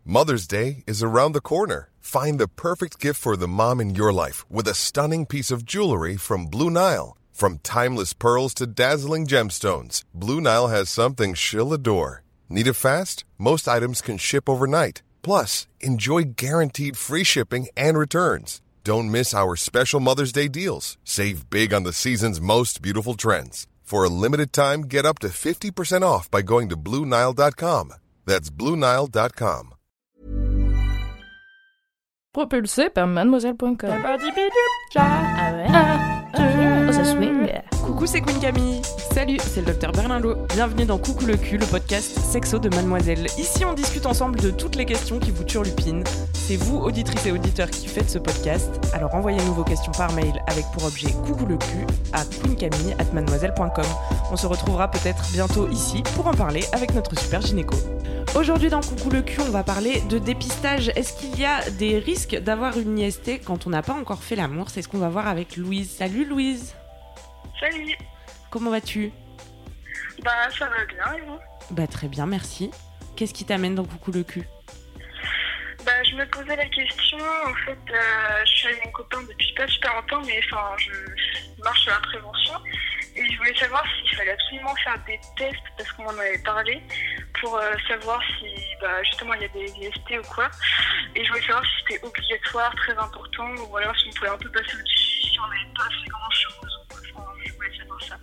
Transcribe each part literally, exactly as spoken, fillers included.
Mother's Day is around the corner. Find the perfect gift for the mom in your life with a stunning piece of jewelry from Blue Nile. From timeless pearls to dazzling gemstones, Blue Nile has something she'll adore. Need it fast? Most items can ship overnight. Plus, enjoy guaranteed free shipping and returns. Don't miss our special Mother's Day deals. Save big on the season's most beautiful trends. For a limited time, get up to fifty percent off by going to Blue Nile dot com. That's Blue Nile dot com. Propulsé par mademoiselle point com. Ah ouais. Ah, oh, ça swing. Coucou, c'est Queen Camille. Salut, c'est le docteur Berlinlot. Bienvenue dans Coucou le cul, le podcast sexo de Mademoiselle. Ici, on discute ensemble de toutes les questions qui vous turlupinent. C'est vous, auditrices et auditeurs, qui faites ce podcast. Alors envoyez-nous vos questions par mail avec pour objet Coucou le cul à queencamille arobase mademoiselle point com. On se retrouvera peut-être bientôt ici pour en parler avec notre super gynéco. Aujourd'hui dans Coucou le cul, on va parler de dépistage. Est-ce qu'il y a des risques d'avoir une I S T quand on n'a pas encore fait l'amour? C'est ce qu'on va voir avec Louise. Salut Louise. Salut. Comment vas-tu? Bah ça va bien et vous? Bah très bien, merci. Qu'est-ce qui t'amène dans Coucou le cul? Bah je me posais la question, en fait euh, je suis avec mon copain depuis pas super longtemps, mais enfin je marche sur la prévention et je voulais savoir s'il fallait absolument faire des tests parce qu'on en avait parlé pour euh, savoir si bah, justement il y a des I S T ou quoi, et je voulais savoir si c'était obligatoire, très important, ou alors si on pouvait un peu passer au-dessus si on n'avait pas fait grand chose. Enfin, je voulais savoir ça.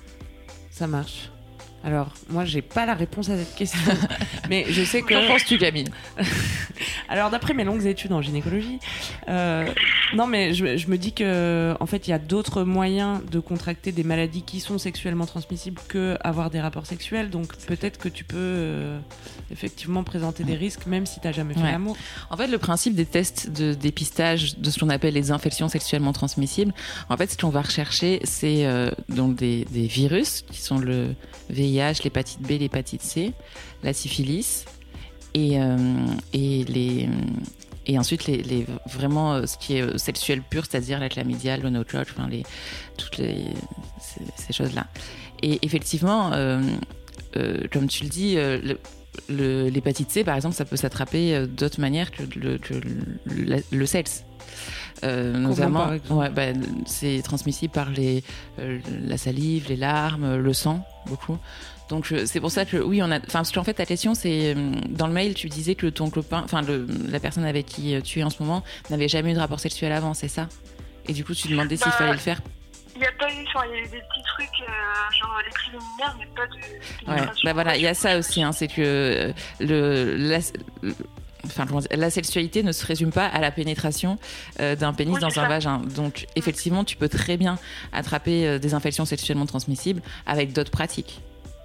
Ça marche. Alors, moi, j'ai pas la réponse à cette question, mais je sais que... Qu'en penses-tu, Camille? Alors, d'après mes longues études en gynécologie, euh, non, mais je, je me dis que, en fait, il y a d'autres moyens de contracter des maladies qui sont sexuellement transmissibles que avoir des rapports sexuels. Donc, peut-être que tu peux euh, effectivement présenter des risques, même si t'as jamais fait Ouais. l'amour. En fait, le principe des tests de dépistage de ce qu'on appelle les infections sexuellement transmissibles, en fait, ce qu'on va rechercher, c'est euh, donc des, des virus qui sont le V I H, l'hépatite B, l'hépatite C, la syphilis, et, euh, et, les, et ensuite les, les, vraiment euh, ce qui est sexuel pur, c'est-à-dire la chlamydia, le gonocoque, enfin les, toutes les, ces, ces choses-là. Et effectivement, euh, euh, comme tu le dis, euh, le, le, l'hépatite C, par exemple, ça peut s'attraper euh, d'autres manières que le, que le, le sexe. Euh, notamment, ouais, bah, c'est transmissible par les, euh, la salive, les larmes, le sang, beaucoup. Donc euh, c'est pour ça que oui, on a. Enfin, parce qu'en fait, ta question, c'est euh, dans le mail, tu disais que ton copain, enfin la personne avec qui tu es en ce moment, n'avait jamais eu de rapport sexuel avant, c'est ça? Et du coup, tu demandais bah, s'il fallait le faire. Il n'y a pas eu, enfin, il y a eu des petits trucs, euh, genre les préliminaires, mais pas de. Ouais, bah voilà, il y a ça aussi, hein, c'est que euh, le. La, le Enfin, la sexualité ne se résume pas à la pénétration euh, d'un pénis oui, dans un ça. vagin. Donc, effectivement, tu peux très bien attraper euh, des infections sexuellement transmissibles avec d'autres pratiques.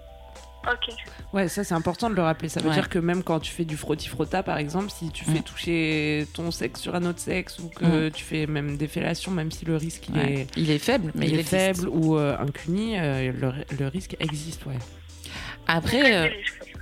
Ok. Ouais, ça c'est important de le rappeler. Ça veut ouais. dire que même quand tu fais du frotti-frotta, par exemple, si tu fais mmh. toucher ton sexe sur un autre sexe ou que mmh. tu fais même des fellations, même si le risque il ouais. est, il est faible, mais il, il est existe. faible ou euh, un cuni, euh, le, le risque existe, ouais. Après. Euh...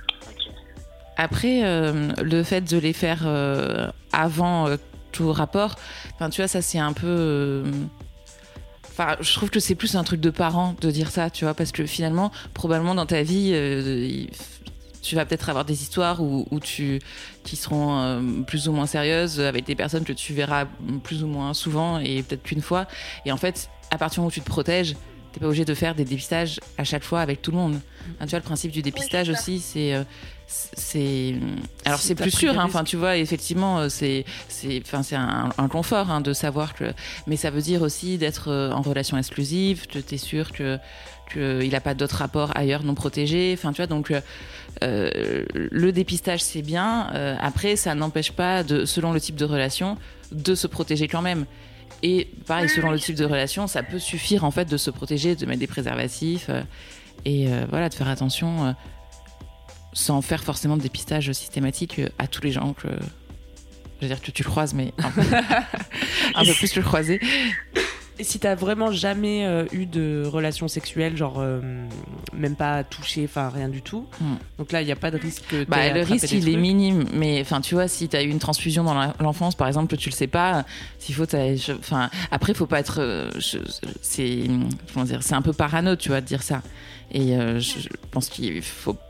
Après, euh, le fait de les faire euh, avant euh, tout rapport, enfin, tu vois, ça c'est un peu. Enfin, euh, je trouve que c'est plus un truc de parent de dire ça, tu vois, parce que finalement, probablement dans ta vie, euh, il, tu vas peut-être avoir des histoires où, où tu, qui seront euh, plus ou moins sérieuses avec des personnes que tu verras plus ou moins souvent et peut-être qu'une fois. Et en fait, à partir du moment où tu te protèges, t'es pas obligé de faire des dépistages à chaque fois avec tout le monde. Enfin, tu vois, le principe du dépistage oui, aussi, c'est, euh, c'est, alors si c'est plus sûr. Enfin, hein, tu vois, effectivement, c'est, c'est, enfin, c'est un, un confort hein, de savoir que, mais ça veut dire aussi d'être en relation exclusive, que t'es sûr que qu'il n'a pas d'autres rapports ailleurs non protégés. Enfin, tu vois, donc euh, le dépistage c'est bien. Euh, après, ça n'empêche pas, de, selon le type de relation, de se protéger quand même. Et pareil, selon le type de relation, ça peut suffire en fait de se protéger, de mettre des préservatifs euh, et euh, voilà, de faire attention euh, sans faire forcément de dépistage systématique euh, à tous les gens que je veux dire que tu le croises, mais un peu, un peu plus que le croiser. Et si t'as vraiment jamais euh, eu de relation sexuelle, genre euh, même pas touché, enfin rien du tout, mm. donc là il n'y a pas de risque que bah, le risque il trucs. est minime, mais enfin tu vois, si t'as eu une transfusion dans l'enfance par exemple, que tu le sais pas, s'il faut, enfin après faut pas être, euh, je, c'est comment dire, c'est un peu parano, tu vois, de dire ça. Et euh, je, je pense qu'il faut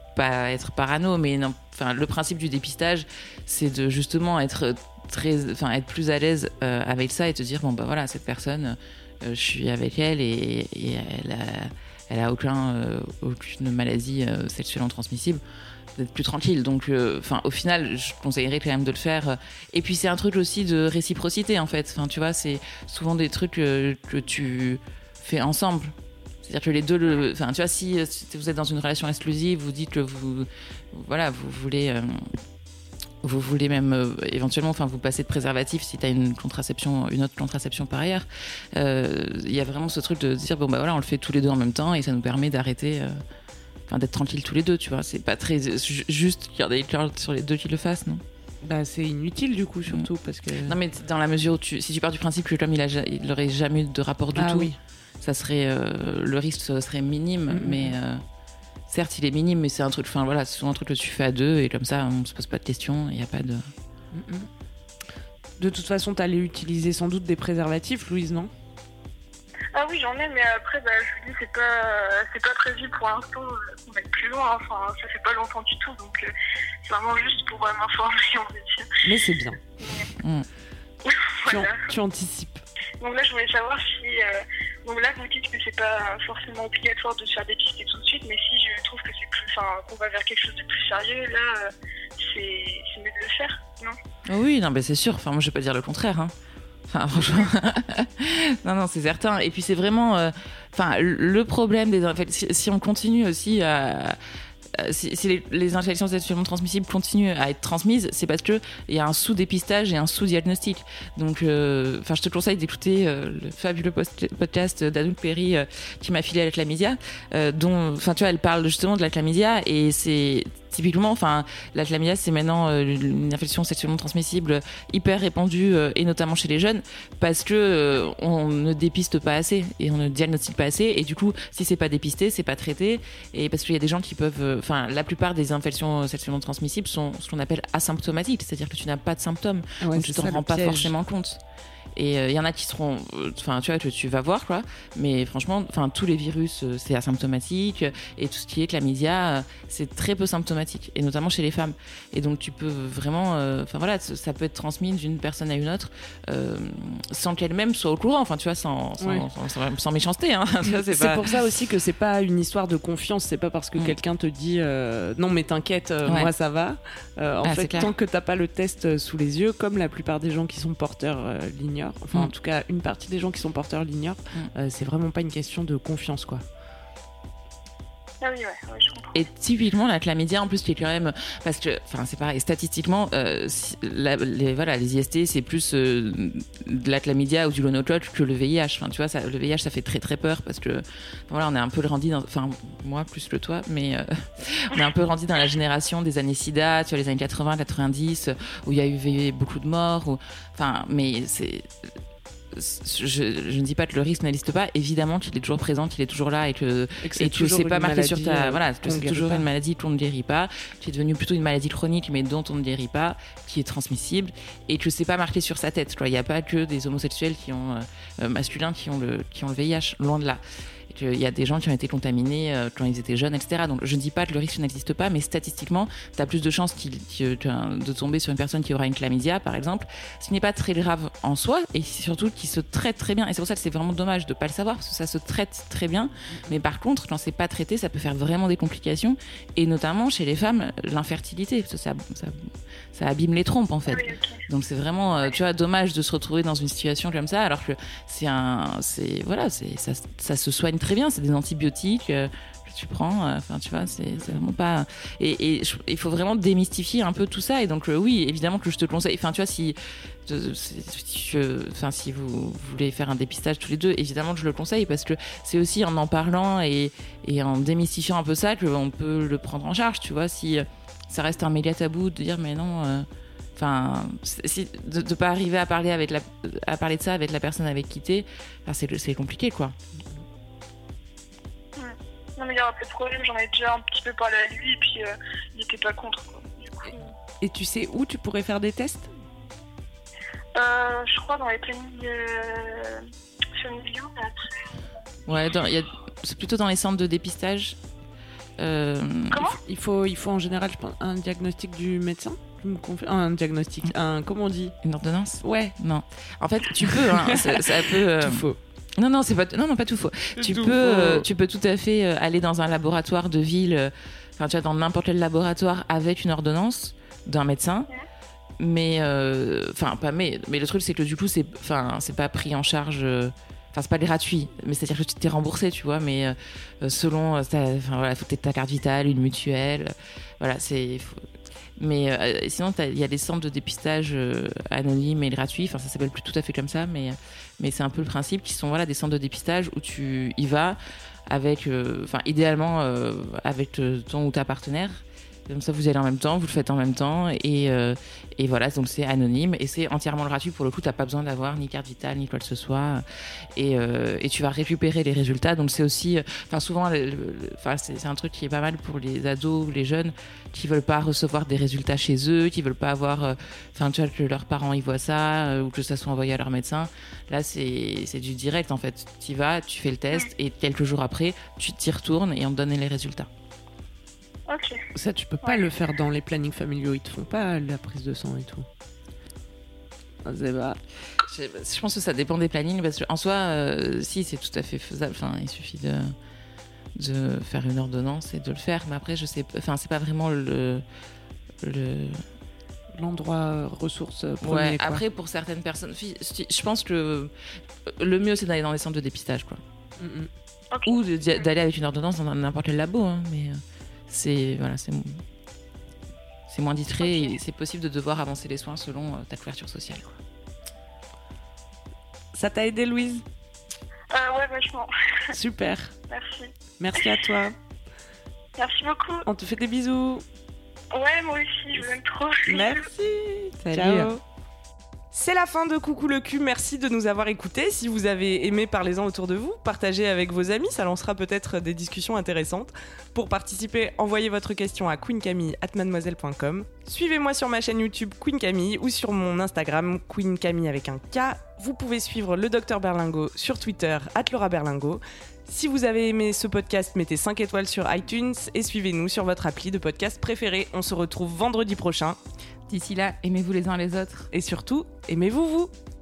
pas être parano, mais non, enfin, le principe du dépistage, c'est de justement être très, enfin, être plus à l'aise euh, avec ça et te dire bon bah voilà, cette personne, euh, je suis avec elle et, et elle a, elle a aucun, euh, aucune maladie euh, sexuellement transmissible. D'être plus tranquille. Donc, enfin, euh, au final, je conseillerais quand même de le faire. Et puis, c'est un truc aussi de réciprocité, en fait. Enfin, tu vois, c'est souvent des trucs euh, que tu fais ensemble. C'est-à-dire que les deux, le, enfin, tu vois, si, si vous êtes dans une relation exclusive, vous dites que vous, voilà, vous voulez, euh, vous voulez même euh, éventuellement, enfin, vous passez de préservatif si tu as une contraception, une autre contraception par ailleurs. Il euh, y a vraiment ce truc de dire bon bah voilà, on le fait tous les deux en même temps et ça nous permet d'arrêter. Euh, Enfin, d'être tranquille tous les deux, tu vois. C'est pas très juste garder les cœurs sur les deux qui le fassent, non? Bah, c'est inutile, du coup, surtout, mmh. parce que... Non, mais dans la mesure où tu... Si tu pars du principe que l'homme, il, a... il aurait jamais eu de rapport du ah, tout, oui. ça serait... Euh, le risque serait minime, mmh. mais... Euh, certes, il est minime, mais c'est un truc... Enfin, voilà, c'est souvent un truc que tu fais à deux, et comme ça, on se pose pas de questions, il n'y a pas de... Mmh. De toute façon, t'allais utiliser sans doute des préservatifs, Louise, non? Ah oui, j'en ai, mais après, bah, je vous dis, c'est pas, c'est pas prévu pour l'instant qu'on aille plus loin. Enfin, ça fait pas longtemps du tout, donc euh, c'est vraiment juste pour euh, m'informer, on va dire. Mais c'est bien. Mais... Mmh. Voilà. tu, an- tu anticipes. Donc là, je voulais savoir si... Euh, donc là, vous dites que c'est pas forcément obligatoire de se faire dépister tout de suite, mais si je trouve que c'est plus... Enfin, qu'on va vers quelque chose de plus sérieux, là, euh, c'est, c'est mieux de le faire, non? Oui, non, mais c'est sûr. Enfin, moi, je vais pas dire le contraire, hein. Enfin, franchement, non, non, c'est certain. Et puis, c'est vraiment, enfin, euh, le problème des, enfin, si, si on continue aussi à, si, si les, les infections sexuellement transmissibles continuent à être transmises, c'est parce que il y a un sous-dépistage et un sous-diagnostic. Donc, enfin, euh, je te conseille d'écouter euh, le fabuleux post- podcast d'Anouk Perry euh, qui m'a filé à la chlamydia, euh, dont, enfin, tu vois, elle parle justement de la chlamydia et c'est typiquement, enfin, la chlamydia, c'est maintenant euh, une infection sexuellement transmissible hyper répandue euh, et notamment chez les jeunes parce que euh, on ne dépiste pas assez et on ne diagnostique pas assez et du coup, si c'est pas dépisté, c'est pas traité et parce qu'il y a des gens qui peuvent, enfin, euh, la plupart des infections sexuellement transmissibles sont ce qu'on appelle asymptomatiques, c'est-à-dire que tu n'as pas de symptômes, ouais, donc tu t'en rends pas forcément compte. Et il euh, y en a qui seront, enfin, euh, tu vois, que tu vas voir, quoi. Mais franchement, enfin, tous les virus, euh, c'est asymptomatique. Et tout ce qui est chlamydia, euh, c'est très peu symptomatique. Et notamment chez les femmes. Et donc, tu peux vraiment, enfin, euh, voilà, ça peut être transmis d'une personne à une autre euh, sans qu'elle-même soit au courant. Enfin, tu vois, sans, sans, oui. sans, sans, sans méchanceté. Hein. Tu vois, c'est c'est pas... pour ça aussi que c'est pas une histoire de confiance. C'est pas parce que mmh. quelqu'un te dit euh, non, mais t'inquiète, euh, ouais. moi ça va. Euh, en ah, fait, tant que t'as pas le test sous les yeux, comme la plupart des gens qui sont porteurs euh, l'ignorent. Enfin, mmh. en tout cas, une partie des gens qui sont porteurs l'ignorent. Mmh. Euh, c'est vraiment pas une question de confiance, quoi. Ah oui, ouais, ouais, je comprends. Et typiquement, la chlamydia, en plus, qui est quand même... Parce que, enfin, c'est pareil, statistiquement, euh, si, la, les, voilà, les I S T, c'est plus euh, de la chlamydia ou du gonocoque que le V I H. Enfin, tu vois, ça, le V I H, ça fait très, très peur parce que, voilà, on est un peu grandi dans... Enfin, moi, plus que toi, mais euh, on est un peu grandi dans la génération des années SIDA, tu vois, les années quatre-vingts, quatre-vingt-dix, où il y a eu beaucoup de morts. Où, enfin, mais c'est... Je, je ne dis pas que le risque n'existe pas, évidemment qu'il est toujours présent, qu'il est toujours là et que, et que et tu sais pas marqué sur ta, voilà, que c'est toujours pas. Une maladie qu'on ne guérit pas, qui est devenue plutôt une maladie chronique mais dont on ne guérit pas, qui est transmissible et que c'est pas marqué sur sa tête. Il n'y a pas que des homosexuels qui ont euh, masculins qui ont le qui ont le V I H, loin de là. Il y a des gens qui ont été contaminés euh, quand ils étaient jeunes, et cetera. Donc je ne dis pas que le risque n'existe pas, mais statistiquement, tu as plus de chances qu'il, qu'il, de tomber sur une personne qui aura une chlamydia, par exemple, ce qui n'est pas très grave en soi, et surtout qui se traite très bien. Et c'est pour ça que c'est vraiment dommage de ne pas le savoir, parce que ça se traite très bien. Mais par contre, quand c'est pas traité, ça peut faire vraiment des complications, et notamment chez les femmes, l'infertilité, parce que ça, ça, ça abîme les trompes, en fait. Oui, okay. Donc c'est vraiment, euh, tu vois, dommage de se retrouver dans une situation comme ça, alors que c'est un, c'est voilà, c'est ça, ça se soigne très bien, c'est des antibiotiques euh, que tu prends, enfin euh, tu vois, c'est, c'est vraiment pas... Et, et je, il faut vraiment démystifier un peu tout ça, et donc euh, oui, évidemment que je te conseille, enfin tu vois, si, de, si, je, si vous voulez faire un dépistage tous les deux, évidemment que je le conseille, parce que c'est aussi en en parlant et, et en démystifiant un peu ça qu'on peut le prendre en charge, tu vois, si ça reste un méga tabou de dire mais non... Euh, Enfin, si, de ne pas arriver à parler, avec la, à parler de ça avec la personne avec qui t'es, enfin, c'est, c'est compliqué, quoi. Mmh. Non, mais il n'y aura pas de problème, j'en ai déjà un petit peu parlé à lui, et puis euh, il n'était pas contre, quoi. Du coup... Et tu sais où tu pourrais faire des tests ? euh, Je crois dans les plannings euh, familiaux, mais après... Ouais, dans, y a, c'est plutôt dans les centres de dépistage. Euh, Comment ? Il faut, il faut en général, je pense, un diagnostic du médecin. Je me conf- Un diagnostic, un comment on dit ? Une ordonnance ? Ouais. Non. En fait, tu peux. Hein, ça, ça peut. euh, Tout faux. Non, non, c'est pas. Non, non, pas tout faux. Tu Tout peux, euh, faux. tu peux tout à fait euh, aller dans un laboratoire de ville. euh, Enfin, tu vois, dans n'importe quel laboratoire avec une ordonnance d'un médecin. Mais, euh, enfin, pas mais. Mais le truc, c'est que du coup, c'est, enfin, c'est pas pris en charge. euh, Enfin, c'est pas gratuit, mais c'est-à-dire que tu t'es remboursé, tu vois, mais euh, selon, euh, ta, enfin voilà, faut peut-être ta carte vitale, une mutuelle, euh, voilà, c'est. Faut... Mais euh, sinon, il y a des centres de dépistage euh, anonymes et gratuits. Enfin, ça s'appelle plus tout à fait comme ça, mais mais c'est un peu le principe, qui sont voilà des centres de dépistage où tu y vas avec, euh, enfin, idéalement euh, avec euh, ton ou ta partenaire. Comme ça, vous y allez en même temps, vous le faites en même temps, et, euh, et voilà, donc c'est anonyme et c'est entièrement gratuit. Pour le coup, t'as pas besoin d'avoir ni carte vitale ni quoi que ce soit, et, euh, et tu vas récupérer les résultats. Donc c'est aussi, enfin souvent, le, le, le, c'est, c'est un truc qui est pas mal pour les ados ou les jeunes qui veulent pas recevoir des résultats chez eux, qui veulent pas avoir, enfin euh, tu vois, que leurs parents y voient ça euh, ou que ça soit envoyé à leur médecin. Là, c'est c'est du direct en fait. Tu y vas, tu fais le test et quelques jours après, tu t'y retournes et on te donne les résultats. Ok. Ça, tu peux pas Ouais. le faire dans les plannings familiaux. Ils te font pas la prise de sang et tout. Ah, c'est pas... Je, je pense que ça dépend des plannings, parce qu'en soi, euh, si, c'est tout à fait faisable. Enfin, il suffit de, de faire une ordonnance et de le faire. Mais après, je sais, enfin, c'est pas vraiment le, le... L'endroit ressources premier, Ouais. quoi. Après, pour certaines personnes, je pense que le mieux, c'est d'aller dans les centres de dépistage, quoi. Mm-mm. Okay. Ou de, d'aller avec une ordonnance dans n'importe quel labo, hein, mais c'est voilà, c'est c'est moins discret Okay. et c'est possible de devoir avancer les soins selon ta couverture sociale, quoi. Ça t'a aidé, Louise ? Euh, ouais, vachement. Super. Merci. Merci à toi. Merci beaucoup. On te fait des bisous. Ouais, moi aussi, je vous aime trop. Merci. Salut. Ciao. C'est la fin de Coucou le cul, merci de nous avoir écoutés. Si vous avez aimé, parlez-en autour de vous, partagez avec vos amis, ça lancera peut-être des discussions intéressantes. Pour participer, envoyez votre question à queen camille arobase mademoiselle point com. Suivez-moi sur ma chaîne YouTube Queen Camille ou sur mon Instagram Queen Camille avec un K. Vous pouvez suivre le docteur Berlingot sur Twitter arobase Laura Berlingot. Si vous avez aimé ce podcast, mettez cinq étoiles sur iTunes et suivez-nous sur votre appli de podcast préférée. On se retrouve vendredi prochain. D'ici là, aimez-vous les uns les autres. Et surtout, aimez-vous vous.